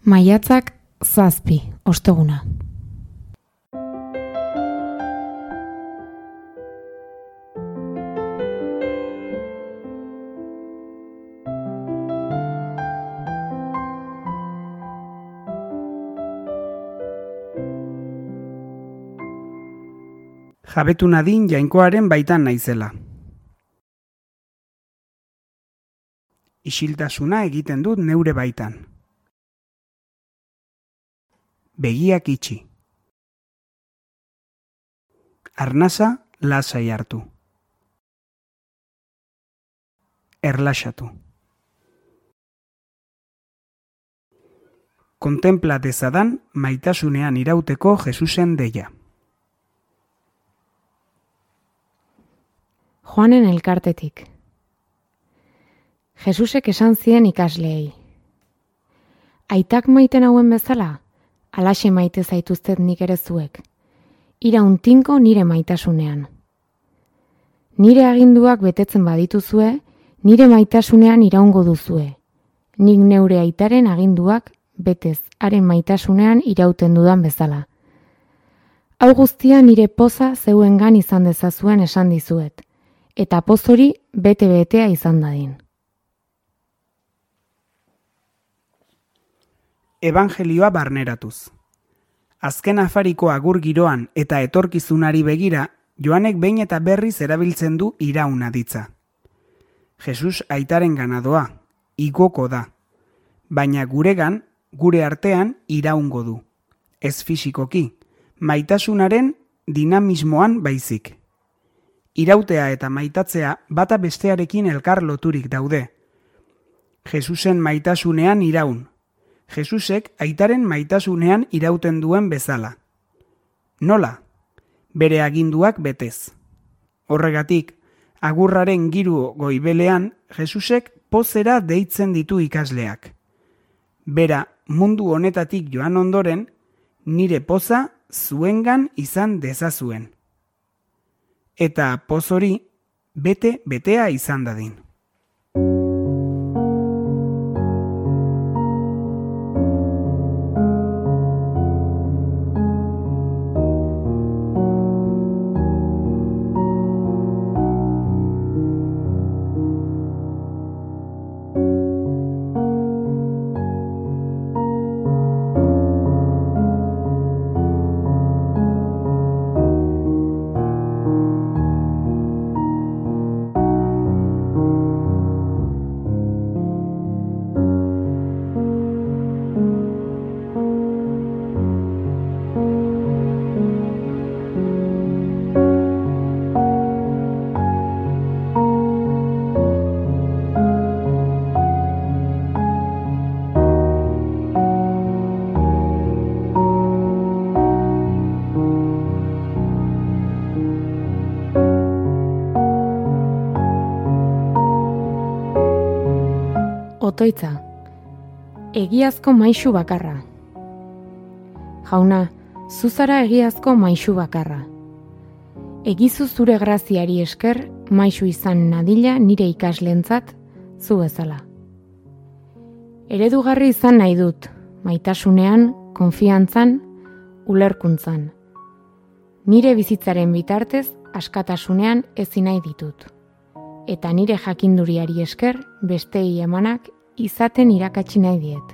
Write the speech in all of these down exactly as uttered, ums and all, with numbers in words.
Maiatzak zazpi, osteguna. Jabetu nadin jainkoaren baitan naizela. Isiltasuna egiten dut neure baitan. Begiak itxi. Arnasa lasai hartu. Erlaxatu. Kontempla dezadan maitasunean irauteko Jesusen deia. Joanen elkartetik. Jesusek esan zien ikasleei. Aitak maiten hauen bezala, alaxe maite zaituztet nik ere zuek. Iraun tinko nire maitasunean. Nire aginduak betetzen badituzue, nire maitasunean iraungo duzue. Nik neure aitaren aginduak betez haren maitasunean irauten dudan bezala. Hau guztia nire poza zeuengan izan dezazuen esan dizuet, eta poz hori bete-betea izan dadin. Evangelioa barneratuz. Azken afariko agur giroan eta etorkizunari begira, Joanek behin eta berriz erabiltzen du irauna ditza. Jesus aitaren ganadoa, igoko da, baina guregan, gure artean iraungo du. Ez fisikoki, maitasunaren dinamismoan baizik. Irautea eta maitatzea bata bestearekin elkar loturik daude. Jesusen maitasunean iraun. Jesusek aitaren maitasunean irauten duen bezala. Nola? Bere aginduak betez. Horregatik, agurraren giru goibelean, Jesusek pozera deitzen ditu ikasleak. Bera mundu honetatik joan ondoren, nire poza zuengan izan dezazuen. Eta poz hori bete betea izan dadin. Otoitza, egiazko maisu bakarra. Jauna, zuzara egiazko maisu bakarra. Egizu zure graziari esker, maisu izan nadila nire ikaslentzat zu bezala. Eredugarri izan nahi dut, maitasunean, konfiantzan, ulerkuntzan. Nire bizitzaren bitartez, askatasunean ezin nahi ditut. Eta nire jakinduriari esker, bestei emanak izaten irakatsi nahi diet.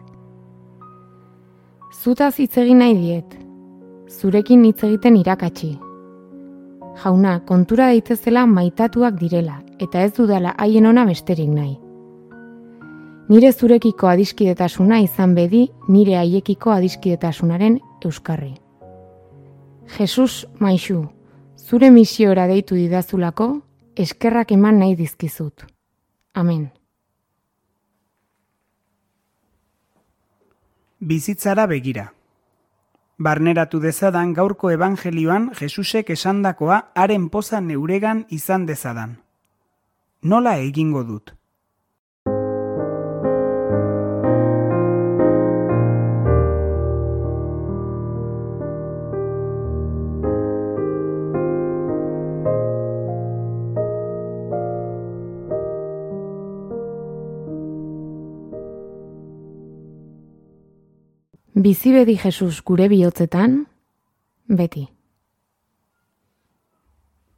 Zutaz hitz egin nahi diet, zurekin hitz egiten irakatsi. Jauna, kontura daitezela maitatuak direla, eta ez dudala haien ona besterik nahi. Nire zurekiko adiskidetasuna izan bedi, nire haiekiko adiskidetasunaren euskarri. Jesus maisu, zure misiora deitu didazulako, eskerrak eman nahi dizkizut. Amen. Bizitzara begira. Barneratu dezadan gaurko evangelioan Jesusek esandakoa haren poza neuregan izan dezadan. Nola egingo dut? Bizi bedi Jesus gure bihotzetan, beti.